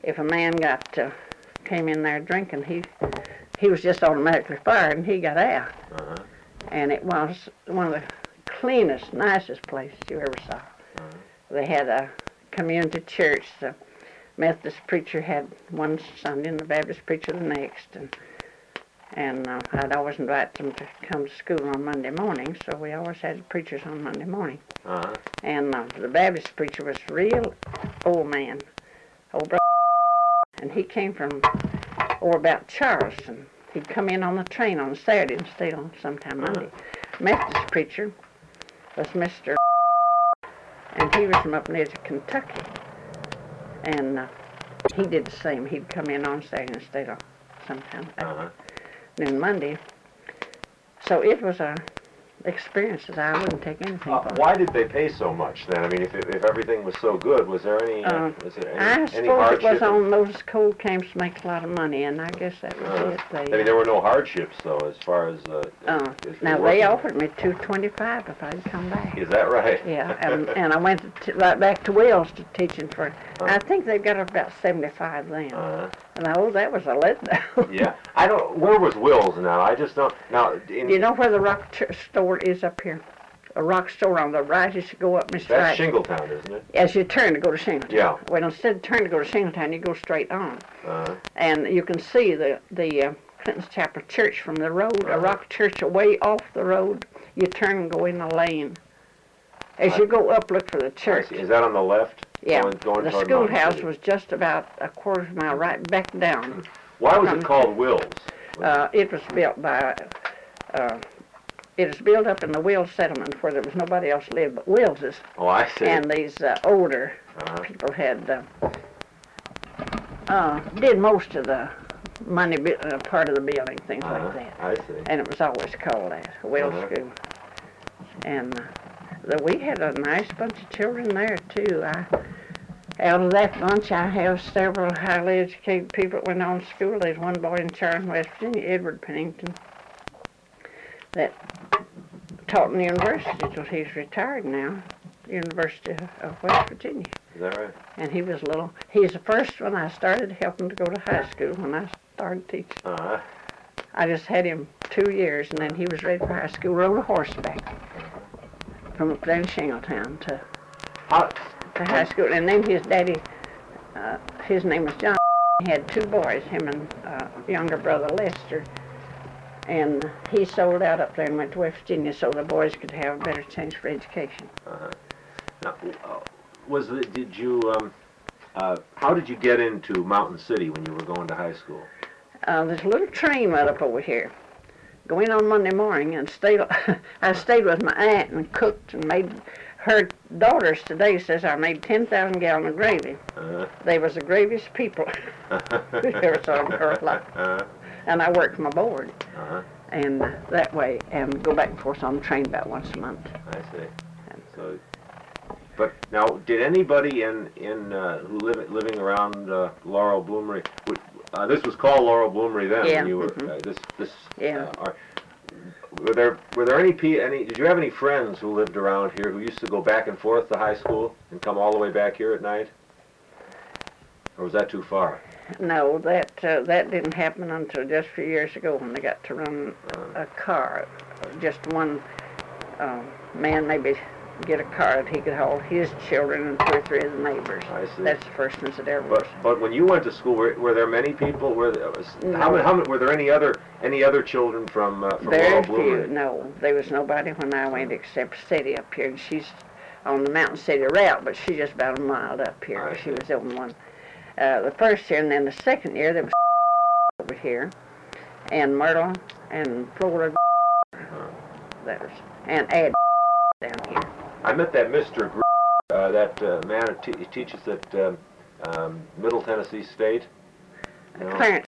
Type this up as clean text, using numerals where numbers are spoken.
if a man came in there drinking, he was just automatically fired, and he got out. Uh-huh. And it was one of the cleanest, nicest places you ever saw. Uh-huh. They had a community church. The Methodist preacher had one Sunday, and the Baptist preacher the next. And I'd always invite them to come to school on Monday morning, so we always had preachers on Monday morning. Uh-huh. And the Baptist preacher was a real old man, old brother, and he came from over about Charleston. He'd come in on the train on Saturday and stayed on sometime Monday. Methodist preacher was Mr. and he was from up near Kentucky. And he did the same. He'd come in on Saturday and stayed on sometime noon Monday. So it was a experience that I wouldn't take anything for. Why did they pay so much then? I mean, if everything was so good, was there any I any suppose hardship? it was on those coal camps makes a lot of money, and I guess that was it. I mean, there were no hardships though, as far as. Now they offered me $2.25 if I'd come back. Is that right? Yeah, and I went right back to Wills to teaching for. I think they've got about 75 then. And that was a letdown. Yeah, I don't. Where was Wills now? I just don't. Now, you know where the rock store is up here? A rock store on the right as you go up Mr. That's Shingletown, isn't it? As you turn to go to Shingletown. Yeah. Well, instead of turn to go to Shingletown, you go straight on. And you can see the Clinton's Chapel Church from the road. A rock church away off the road. You turn and go in a lane. As you go up, look for the church. Is that on the left? Yeah. Going the schoolhouse was just about a quarter of a mile right back down. Why was it called Wills? It was built by. It was built up in the Wills settlement where there was nobody else lived but Willses. Oh, I see. And these older people had did most of the money part of the building, things like that. I see. And it was always called that, Wills School. And we had a nice bunch of children there too. Out of that bunch, I have several highly educated people that went on to school. There's one boy in Charleston, West Virginia, Edward Pennington, that taught in the university till he's retired now, University of West Virginia. Is that right? And he's the first one I started helping to go to high school when I started teaching. I just had him 2 years, and then he was ready for high school, rode a horseback from up there in Shingletown to high school. And then his daddy, his name was John. He had 2 boys, him and younger brother Lester. And he sold out up there and went to West Virginia so the boys could have a better chance for education. Now, how did you get into Mountain City when you were going to high school? There's a little train right up over here. Go in on Monday morning and I stayed with my aunt and cooked and made. Her daughters today says I made 10,000 gallons of gravy. They was the graviest people who ever saw in her life. And I worked my board. And that way, and go back and forth on the train about once a month. I see. So, but now, did anybody who living around Laurel Bloomery? This was called Laurel Bloomery then. Yeah. When you were Yeah. Were there any? Did you have any friends who lived around here who used to go back and forth to high school and come all the way back here at night? Or was that too far? No, that didn't happen until just a few years ago when they got to run a car. Just one man maybe get a car that he could haul his children and 2 or 3 of the neighbors. I see. That's the first ones that ever was. But when you went to school, were there many people? Were there any other children from Very Laurel Bloomery? few. No, there was nobody when I went except Sadie up here, and she's on the Mountain City route, but she's just about a mile up here. She was the only one. The first year, and then the second year, there was over here, and Myrtle, and Florida, and Ed down here. I met that Mr. that man who teaches at Middle Tennessee State. Clarence